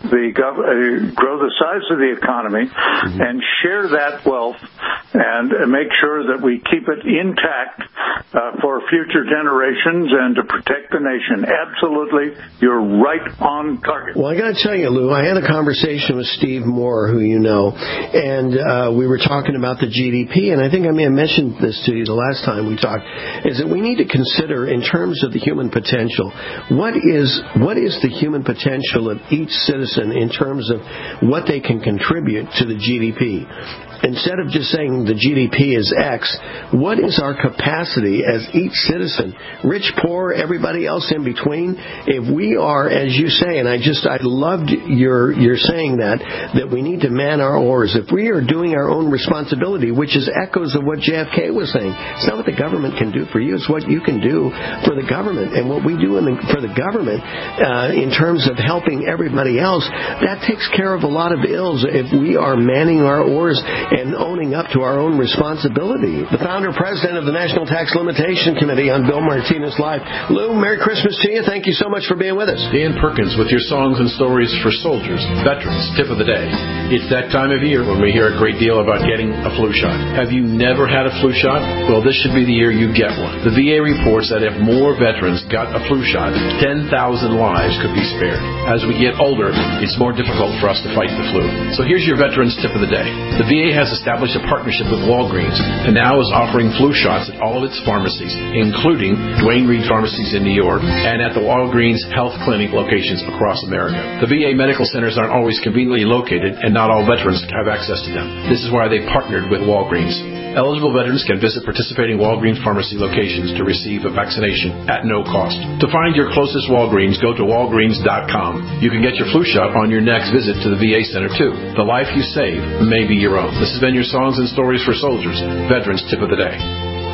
size of the economy and share that wealth and make sure that we keep it intact for future generations and to protect the nation. Absolutely, you're right on target. Well, I got to tell you, Lou, I had a conversation with Steve Moore, who you know, and we were talking about the GDP, and I think I may have mentioned this to you the last time we talked, is that we need to consider in terms of the human potential, what is the human potential of each citizen in terms of what they can contribute to the GDP. Instead of just saying the GDP is X, what is our capacity as each citizen, rich, poor, everybody else in between? If we are, as you say, and I loved your saying that we need to man our oars. If we are doing our own responsibility, which is echoes of what JFK was saying, it's not what the government can do for you, it's what you can do for the government. And what we do for the government in terms of helping everybody else, that takes care of a lot of ills if we are manning our oars and owning up to our own responsibility. The founder-president of the National Tax Limitation Committee on Bill Martinez Live. Lou, Merry Christmas to you. Thank you so much for being with us. Dan Perkins with your songs and stories for soldiers, veterans, tip of the day. It's that time of year when we hear a great deal about getting a flu shot. Have you never had a flu shot? Well, this should be the year you get one. The VA reports that if more veterans got a flu shot, 10,000 lives could be spared. As we get older, it's more difficult for us to fight the flu. So here's your veterans tip of the day. The VA has established a partnership with Walgreens and now is offering flu shots at all of its pharmacies, including Duane Reade Pharmacies in New York and at the Walgreens Health Clinic locations across America. The VA medical centers aren't always conveniently located, and not all veterans have access to them. This is why they partnered with Walgreens. Eligible veterans can visit participating Walgreens pharmacy locations to receive a vaccination at no cost. To find your closest Walgreens, go to walgreens.com. You can get your flu shot on your next visit to the VA Center, too. The life you save may be your own. This has been your Songs and Stories for Soldiers, Veterans Tip of the Day.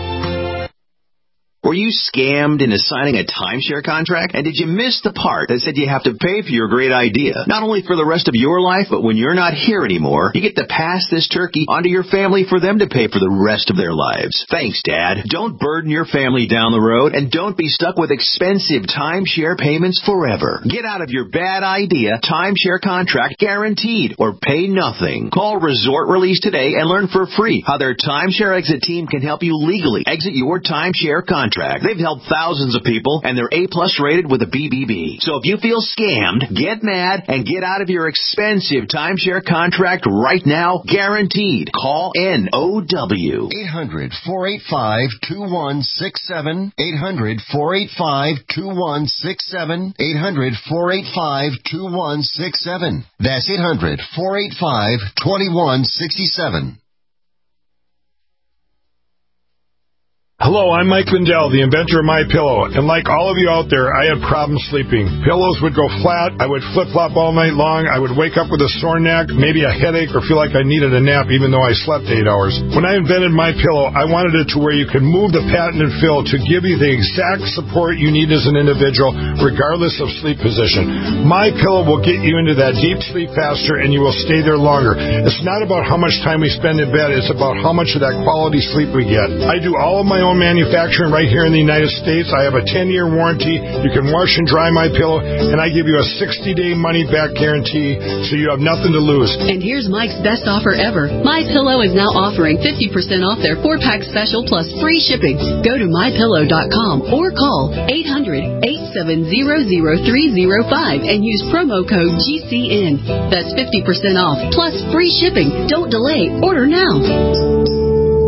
Were you scammed into signing a timeshare contract? And did you miss the part that said you have to pay for your great idea? Not only for the rest of your life, but when you're not here anymore, you get to pass this turkey onto your family for them to pay for the rest of their lives. Thanks, Dad. Don't burden your family down the road, and don't be stuck with expensive timeshare payments forever. Get out of your bad idea timeshare contract guaranteed, or pay nothing. Call Resort Release today and learn for free how their timeshare exit team can help you legally exit your timeshare contract. They've helped thousands of people, and they're A+ rated with a BBB. So if you feel scammed, get mad and get out of your expensive timeshare contract right now, guaranteed. Call NOW. 800-485-2167. 800-485-2167. 800-485-2167. That's 800-485-2167. Hello, I'm Mike Lindell, the inventor of MyPillow, and like all of you out there, I had problems sleeping. Pillows would go flat, I would flip-flop all night long, I would wake up with a sore neck, maybe a headache, or feel like I needed a nap even though I slept 8 hours. When I invented MyPillow, I wanted it to where you could move the patented fill to give you the exact support you need as an individual, regardless of sleep position. MyPillow will get you into that deep sleep faster, and you will stay there longer. It's not about how much time we spend in bed, it's about how much of that quality sleep we get. I do all of my own manufacturing right here in the United States. I have a 10-year warranty. You can wash and dry MyPillow, and I give you a 60-day money-back guarantee, so you have nothing to lose. And here's Mike's best offer ever. MyPillow is now offering 50% off their 4-pack special plus free shipping. Go to MyPillow.com or call 800-870-0305 and use promo code GCN. That's 50% off plus free shipping. Don't delay. Order now.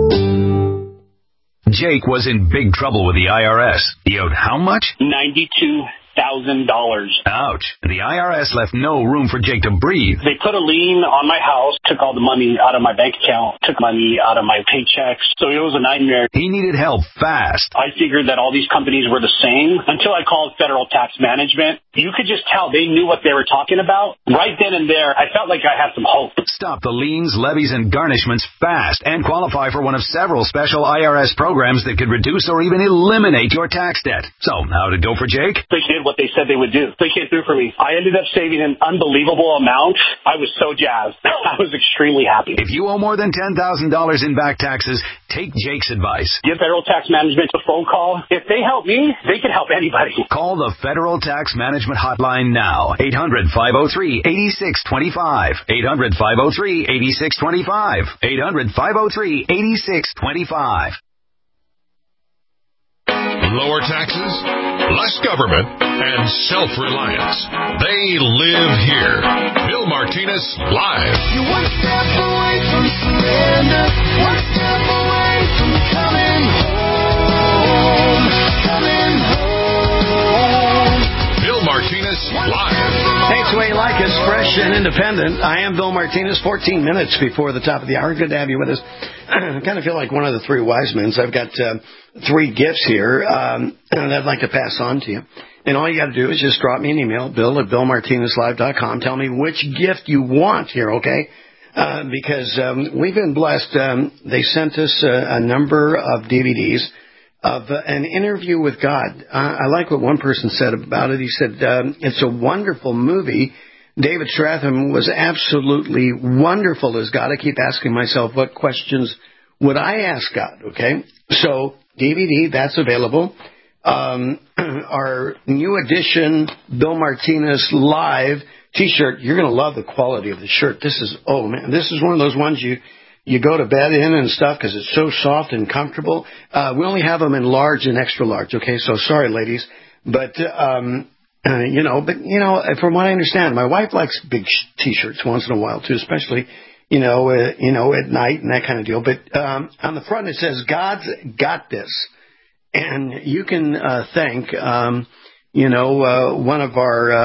Jake was in big trouble with the IRS. He owed how much? $92,000. Ouch. The IRS left no room for Jake to breathe. They put a lien on my house, took all the money out of my bank account, took money out of my paychecks. So it was a nightmare. He needed help fast. I figured that all these companies were the same until I called Federal Tax Management. You could just tell they knew what they were talking about. Right then and there, I felt like I had some hope. Stop the liens, levies, and garnishments fast and qualify for one of several special IRS programs that could reduce or even eliminate your tax debt. So, how did it go for Jake? They did what they said they would do. They came through for me. I ended up saving an unbelievable amount. I was so jazzed. I was extremely happy. If you owe more than $10,000 in back taxes, take Jake's advice. Give Federal Tax Management a phone call. If they help me, they can help anybody. Call the Federal Tax Management Hotline now. 800-503-8625. 800-503-8625. 800-503-8625. Lower taxes, less government, and self-reliance. They live here. Bill Martinez Live. You're one step away from surrender, one step away from coming home, coming home. Bill Martinez Live. Hey, it's the way you like us, fresh and independent. I am Bill Martinez, 14 minutes before the top of the hour. Good to have you with us. I kind of feel like one of the three wise men. So I've got 3 gifts here that I'd like to pass on to you. And all you got to do is just drop me an email, bill@billmartinezlive.com. Tell me which gift you want here, okay? Because we've been blessed. They sent us a number of DVDs of an interview with God. I like what one person said about it. He said, it's a wonderful movie. David Stratham was absolutely wonderful as God. I keep asking myself, what questions would I ask God? Okay. So DVD, that's available. Our new edition Bill Martinez Live T-shirt. You're going to love the quality of the shirt. This is, oh man, this is one of those ones you go to bed in and stuff because it's so soft and comfortable. We only have them in large and extra large. Okay. So sorry, ladies, but, from what I understand, my wife likes big T-shirts once in a while too, especially, at night and that kind of deal. But on the front it says, God's got this. And you can thank, one of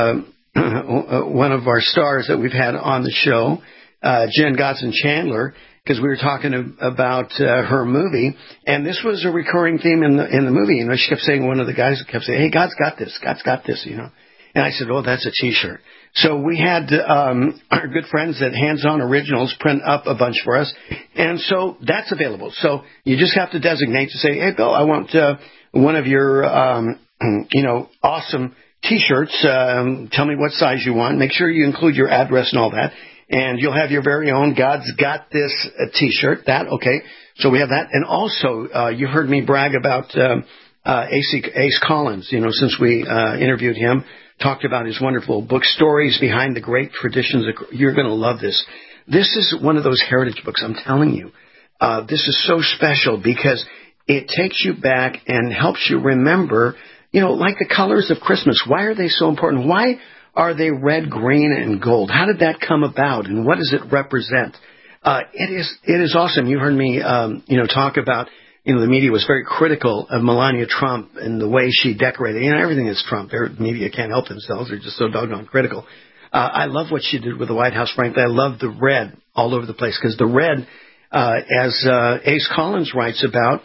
our stars that we've had on the show, Jen Godson Chandler, because we were talking about her movie, and this was a recurring theme in the movie. She kept saying, one of the guys kept saying, "Hey, God's got this, And I said, "Oh, that's a T-shirt." So we had our good friends at Hands On Originals print up a bunch for us, and so that's available. So you just have to designate to say, "Hey, Bill, I want one of your awesome T-shirts. Tell me what size you want. Make sure you include your address and all that." And you'll have your very own God's Got This T-shirt. Okay. So we have that. And also, you heard me brag about Ace Collins, since we interviewed him, talked about his wonderful book, Stories Behind the Great Traditions. You're going to love this. This is one of those heritage books, I'm telling you. This is so special because it takes you back and helps you remember, like the colors of Christmas. Why are they so important? Why are they red, green, and gold? How did that come about, and what does it represent? It is awesome. You heard me, talk about, the media was very critical of Melania Trump and the way she decorated. Everything is Trump. Their media can't help themselves. They're just so doggone critical. I love what she did with the White House, frankly. I love the red all over the place because the red, as Ace Collins writes about,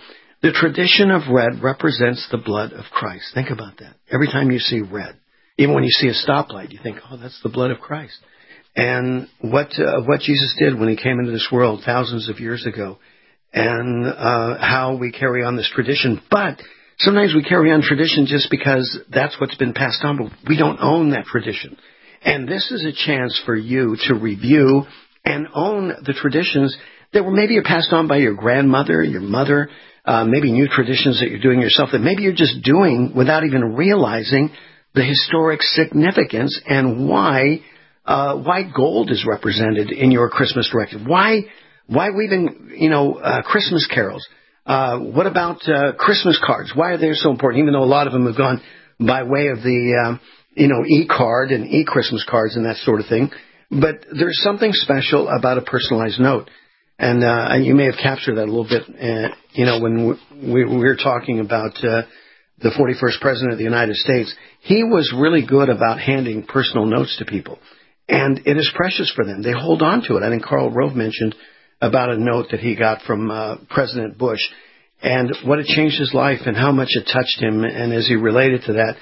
The tradition of red represents the blood of Christ. Think about that. Every time you see red, even when you see a stoplight, you think, oh, that's the blood of Christ. And what Jesus did when he came into this world thousands of years ago, and how we carry on this tradition. But sometimes we carry on tradition just because that's what's been passed on, but we don't own that tradition. And this is a chance for you to review and own the traditions that were maybe passed on by your grandmother, your mother, maybe new traditions that you're doing yourself that maybe you're just doing without even realizing the historic significance and why white gold is represented in your Christmas directive. Why weaving, Christmas carols? What about Christmas cards? Why are they so important? Even though a lot of them have gone by way of the, e-card and e-Christmas cards and that sort of thing. But there's something special about a personalized note. And you may have captured that a little bit, when we were talking about the 41st President of the United States. He was really good about handing personal notes to people. And it is precious for them. They hold on to it. I think Karl Rove mentioned about a note that he got from President Bush and what it changed his life and how much it touched him. And as he related to that,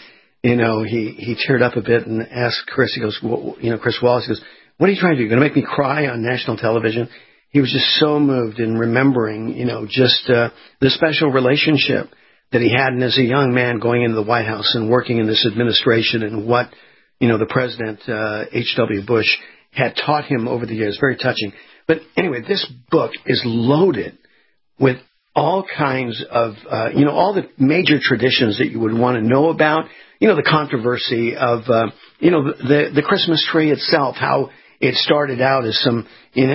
he teared up a bit and asked Chris, he goes, Chris Wallace, he goes, what are you trying to do? You're going to make me cry on national television? He was just so moved in remembering, the special relationship that he had, and as a young man going into the White House and working in this administration and what, the President, H.W. Bush, had taught him over the years. Very touching. But anyway, this book is loaded with all kinds of, all the major traditions that you would want to know about. The controversy of, the Christmas tree itself, how it started out as some,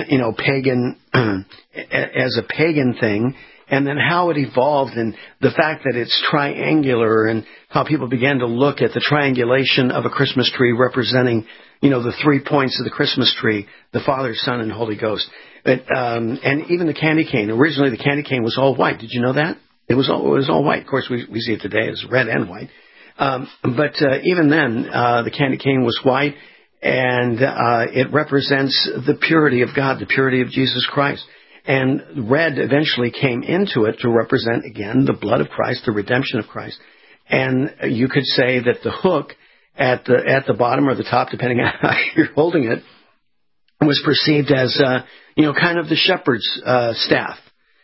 pagan, as a pagan thing, and then how it evolved and the fact that it's triangular and how people began to look at the triangulation of a Christmas tree representing, the 3 points of the Christmas tree, the Father, Son, and Holy Ghost. And even the candy cane. Originally, the candy cane was all white. Did you know that? It was all white. Of course, we see it today as red and white. But even then, the candy cane was white. And it represents the purity of God, the purity of Jesus Christ. And red eventually came into it to represent, again, the blood of Christ, the redemption of Christ. And you could say that the hook at the bottom or the top, depending on how you're holding it, was perceived as, kind of the shepherd's staff.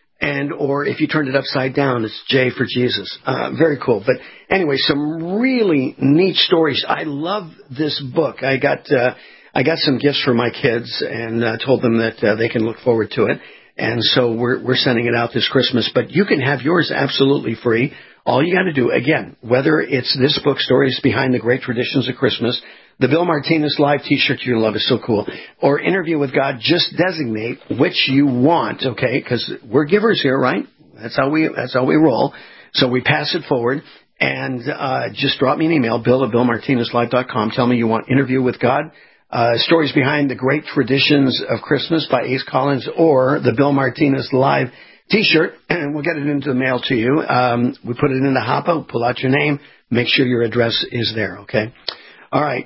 Or if you turned it upside down, it's J for Jesus. Very cool. But anyway, some really neat stories. I love this book. I got some gifts for my kids and told them that they can look forward to it. And so we're sending it out this Christmas. But you can have yours absolutely free. All you got to do, again, whether it's this book, Stories Behind the Great Traditions of Christmas, the Bill Martinez Live T-shirt you're going to love is so cool, or Interview with God, just designate which you want, okay? Because we're givers here, right? That's how we roll. So we pass it forward, and just drop me an email, bill@billmartinezlive.com. Tell me you want Interview with God, Stories Behind the Great Traditions of Christmas by Ace Collins, or the Bill Martinez Live T-shirt, and we'll get it into the mail to you. We put it in the hopper, pull out your name, make sure your address is there, okay? All right.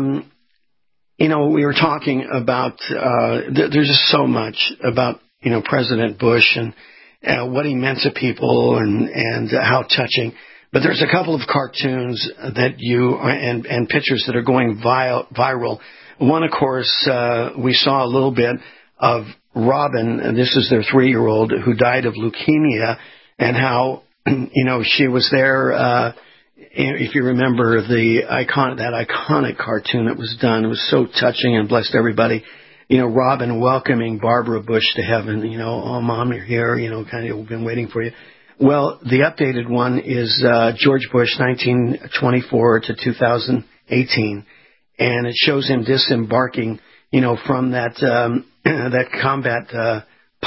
We were talking about, there's just so much about, President Bush and what he meant to people and how touching. But there's a couple of cartoons that and pictures that are going viral. One, of course, we saw a little bit of Robin, and this is their 3-year-old, who died of leukemia, and how, she was there, if you remember that iconic cartoon that was done. It was so touching and blessed everybody. Robin welcoming Barbara Bush to heaven. Oh, Mom, you're here. Kind of, we've been waiting for you. Well, the updated one is George Bush, 1924 to 2018, and it shows him disembarking, from that combat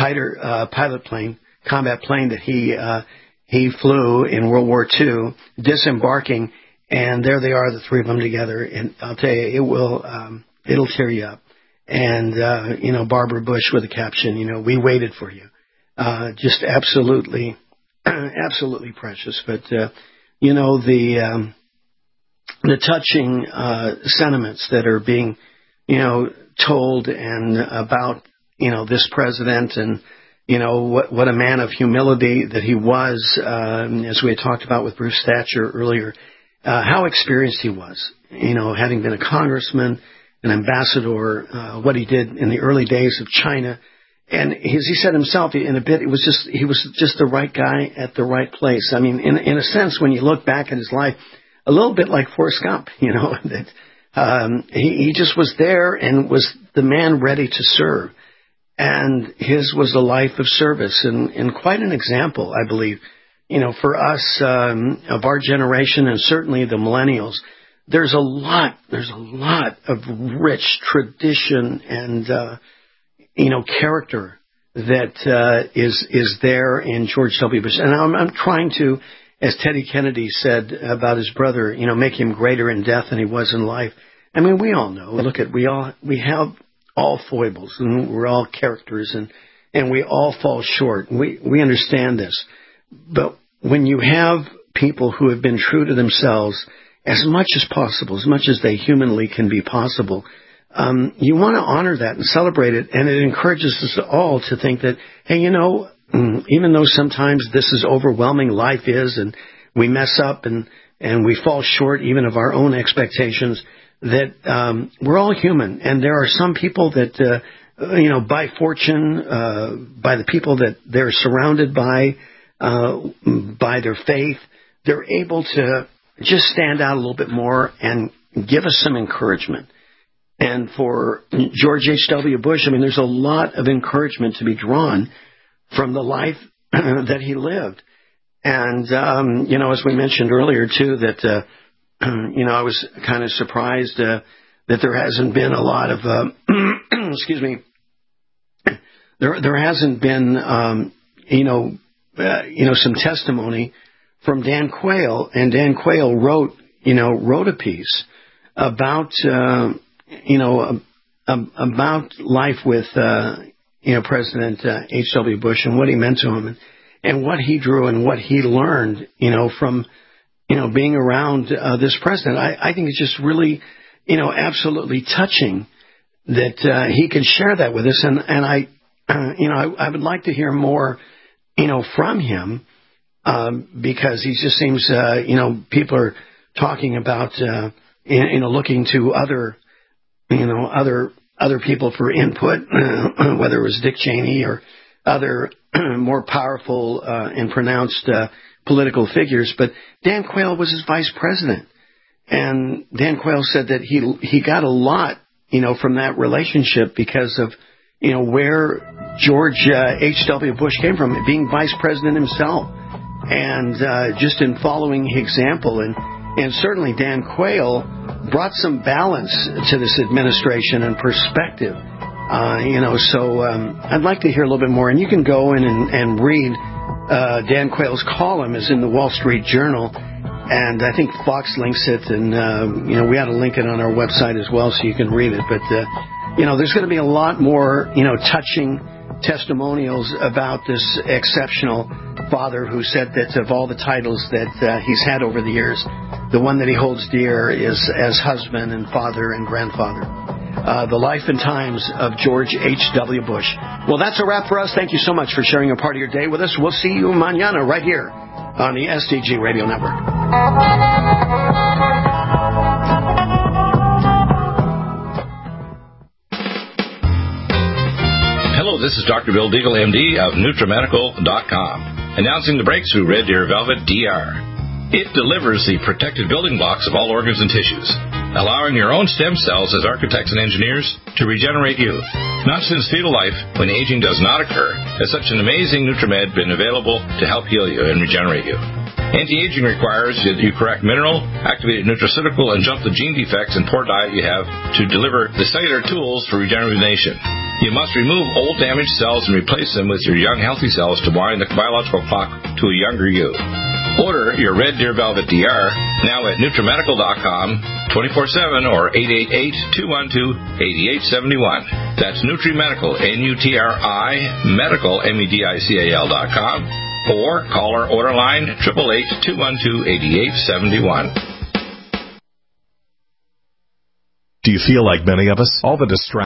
combat plane that he flew in World War II, disembarking, and there they are, the three of them together. And I'll tell you, it'll tear you up. And, Barbara Bush with a caption, we waited for you. Just absolutely precious. But, the touching, sentiments that are being, told and about, this president and what a man of humility that he was, as we had talked about with Bruce Thatcher earlier, how experienced he was, having been a congressman, an ambassador, what he did in the early days of China. And as he said himself in a bit, he was just the right guy at the right place. I mean, in a sense, when you look back at his life, a little bit like Forrest Gump, that he just was there and was the man ready to serve. And his was a life of service and quite an example, I believe, for us of our generation and certainly the millennials. There's a lot of rich tradition and, character that is there in George W. Bush. And I'm trying to, as Teddy Kennedy said about his brother, make him greater in death than he was in life. I mean, we all know. Look at, we have all foibles, and we're all characters, and we all fall short. We understand this. But when you have people who have been true to themselves as much as possible, as much as they humanly can be possible, you want to honor that and celebrate it, and it encourages us all to think that, hey, even though sometimes this is overwhelming, life is, and we mess up and we fall short even of our own expectations, that we're all human, and there are some people that, by fortune, by the people that they're surrounded by their faith, they're able to just stand out a little bit more and give us some encouragement. And for George H.W. Bush, I mean, there's a lot of encouragement to be drawn from the life that he lived. And, as we mentioned earlier, too, that, I was kind of surprised that there hasn't been a lot of, excuse me, there hasn't been, some testimony from Dan Quayle. And Dan Quayle wrote a piece about, about life with, President H.W. Bush and what he meant to him and what he drew and what he learned, from, being around this president. I think it's just really, absolutely touching that he could share that with us. And I would like to hear more, from him because he just seems, people are talking about, looking to other people for input, whether it was Dick Cheney or other more powerful and pronounced political figures. But Dan Quayle was his vice president. And Dan Quayle said that he got a lot, from that relationship because of, where George H.W. Bush came from, being vice president himself. And just in following his example. And certainly Dan Quayle brought some balance to this administration and perspective. So I'd like to hear a little bit more. And you can go in and read Dan Quayle's column is in the Wall Street Journal. And I think Fox links it. And, we ought to link it on our website as well so you can read it. But, there's going to be a lot more, touching testimonials about this exceptional father who said that of all the titles that he's had over the years, the one that he holds dear is as husband and father and grandfather. The life and times of George H.W. Bush. Well, that's a wrap for us. Thank you so much for sharing a part of your day with us. We'll see you mañana right here on the SDG Radio Network. Hello, this is Dr. Bill Deagle, MD of NutriMedical.com, announcing the breakthrough Red Deer Velvet DR. It delivers the protected building blocks of all organs and tissues, allowing your own stem cells as architects and engineers to regenerate youth. Not since fetal life, when aging does not occur, has such an amazing NutriMed been available to help heal you and regenerate you. Anti-aging requires that you correct mineral, activated nutraceutical, and jump the gene defects and poor diet you have to deliver the cellular tools for regeneration. You must remove old damaged cells and replace them with your young healthy cells to wind the biological clock to a younger you. Order your Red Deer Velvet DR now at NutriMedical.com 24/7 or 888-212-8871. That's NutriMedical, N-U-T-R-I, Medical, MEDICAL.com. Or call our order line 888-212-8871. Do you feel like many of us? All the distractions